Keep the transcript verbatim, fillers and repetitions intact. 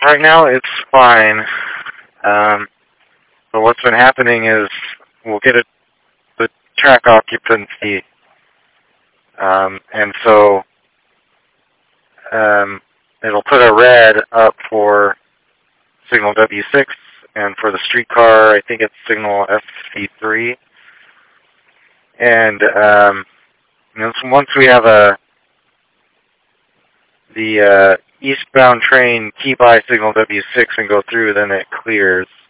right now it's fine. Um, but what's been happening is we'll get a, the track occupancy, um, and so um, it'll put a red up for signal W six, and for the streetcar, I think it's signal F C three. And um, you know, so once we have a the uh, eastbound train key by signal W six and go through, then it clears.